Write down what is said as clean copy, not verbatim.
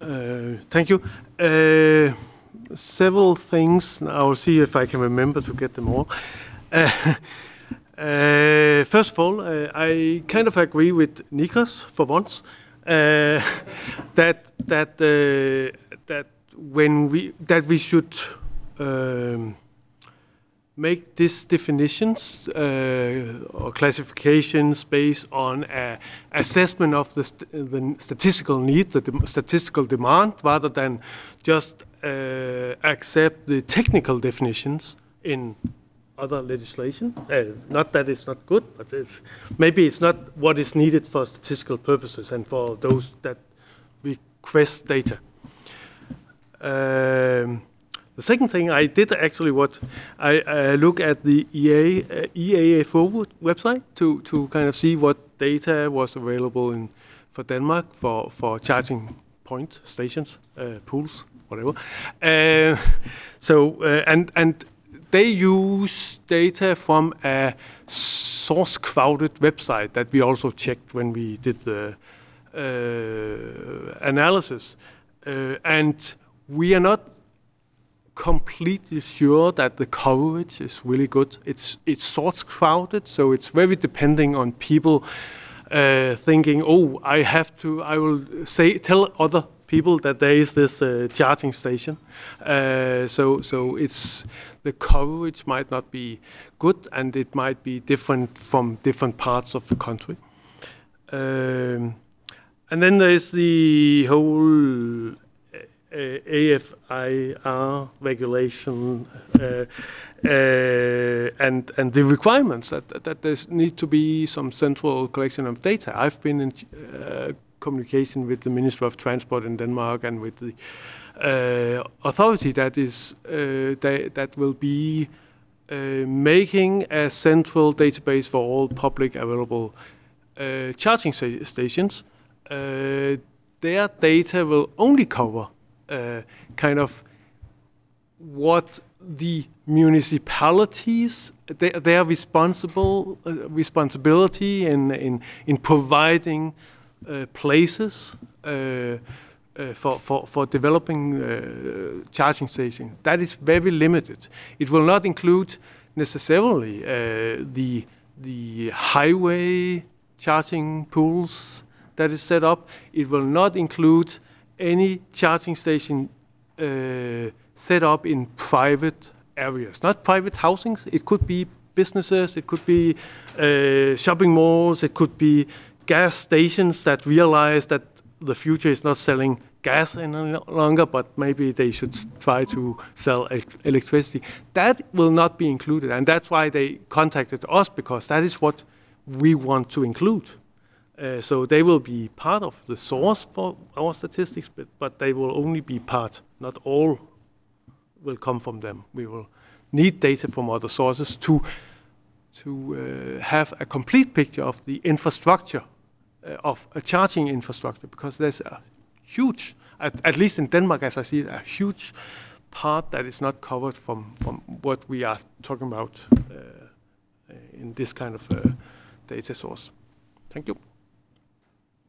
Thank you. Several things. I'll see if I can remember to get them all. Uh, First of all, I kind of agree with Nikos for once that that we should um, make these definitions or classifications based on a assessment of the statistical need, the statistical demand, rather than just accept the technical definitions in other legislation. Not that it's not good, but maybe it's not what is needed for statistical purposes and for those that request data. The second thing I did actually what I look at the EAFO website to kind of see what data was available for Denmark for charging point stations, pools, whatever. And they use data from a source crowded website that we also checked when we did the analysis, and we are not completely sure that the coverage is really good. It's source crowded, so it's very depending on people thinking, oh, I will tell other people that there is this charging station. So it's the coverage might not be good, and it might be different from different parts of the country. And then there is the whole AFIR regulation and the requirements that there need to be some central collection of data. I've been in communication with the Ministry of Transport in Denmark and with the authority that will be making a central database for all public available charging stations. Their data will only cover kind of what the municipalities their responsibility in providing places for developing charging stations. That is very limited. It will not include necessarily the highway charging pools that is set up. It will not include any charging station set up in private areas, not private housings. It could be businesses, it could be shopping malls, it could be gas stations that realize that the future is not selling gas any longer, but maybe they should try to sell electricity. That will not be included, and that's why they contacted us, because that is what we want to include. So they will be part of the source for our statistics, but they will only be part. Not all will come from them. We will need data from other sources to have a complete picture of the infrastructure, of a charging infrastructure, because there's a huge, at least in Denmark as I see it, a huge part that is not covered from what we are talking about in this kind of data source. Thank you.